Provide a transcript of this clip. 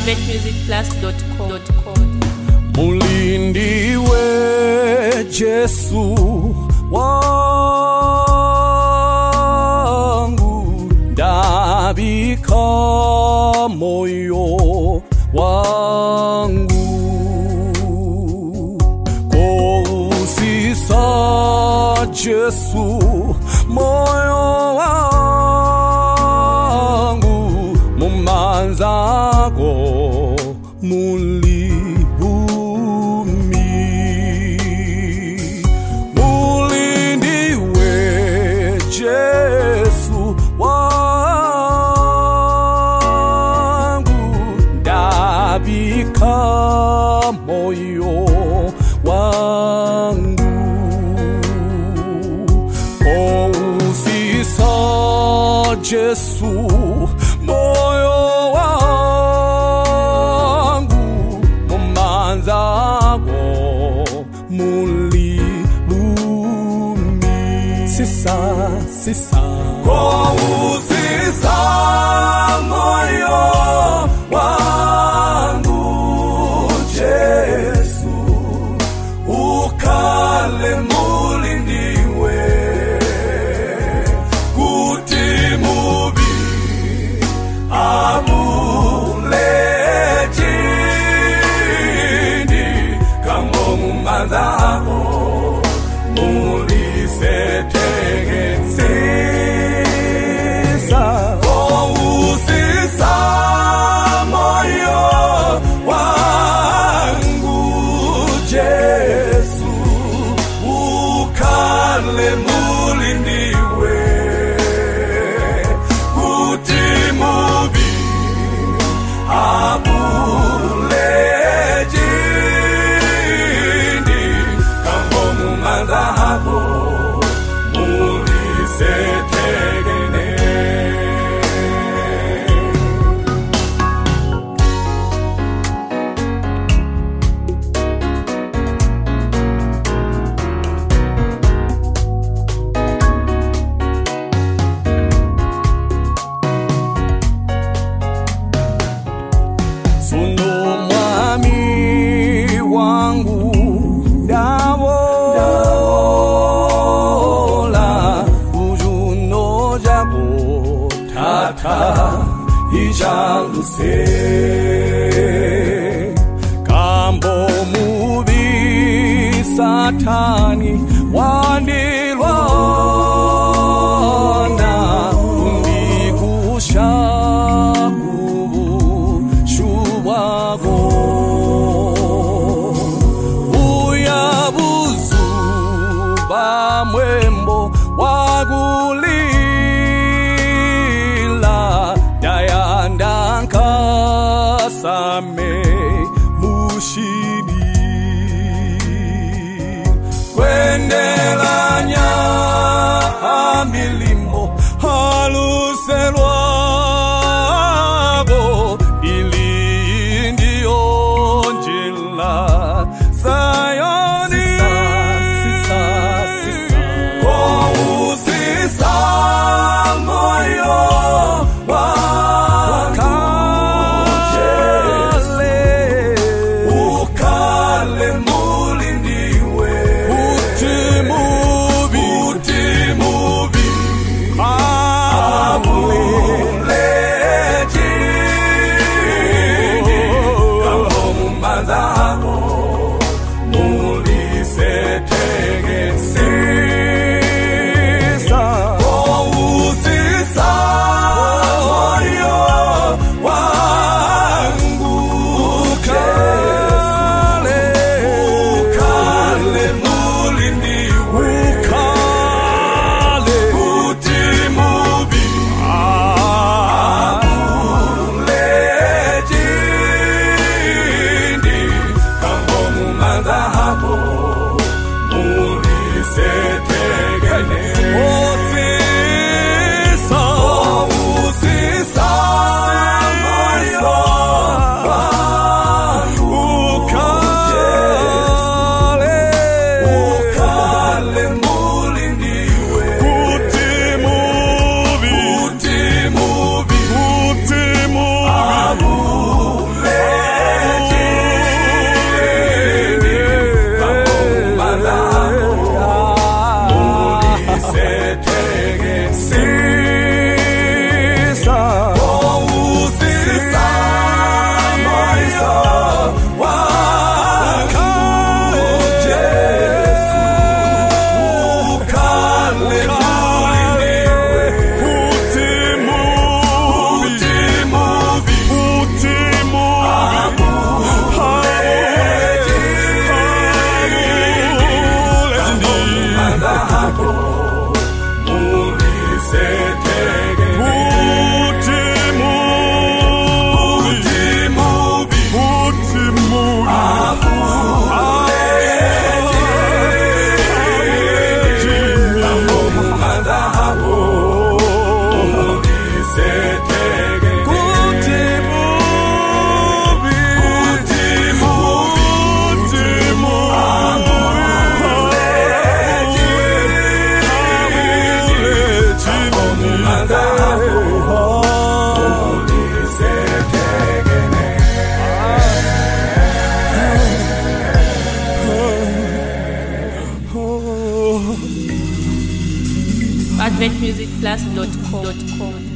AdventMusicPlus.com. Mulindiwe Jesu wangu, ndabika moyo wangu, kousisa Jesu moyo wangu, mumanzako mulihumi. Mulindiwe Jesu wangu, ndabika moyo wangu, kousisa Jesu moyo wangu, mumanzako mulilumi. Sisa kousisa moyo wangu Jesu, ukale mulindiwe kuti mubi abulejindi kango mumanzako mulisetege. Sisa kousisa moyo wangu Jesu, ukale mulindiwe kuti mubi abulejindi kango mumanzako mulisetegene. Suno mwami wangu dawola ujuno jabo tata ijaluse kambo mubi satani wandilwana undikusha mwembo wagulila dayandanka same mushini kwendelanya amilimo haluselwago ili ndio njila Sayoni. Kousisa moyo wangu Jesu, ukale mulindiwe kuti www.vetmusicplus.com.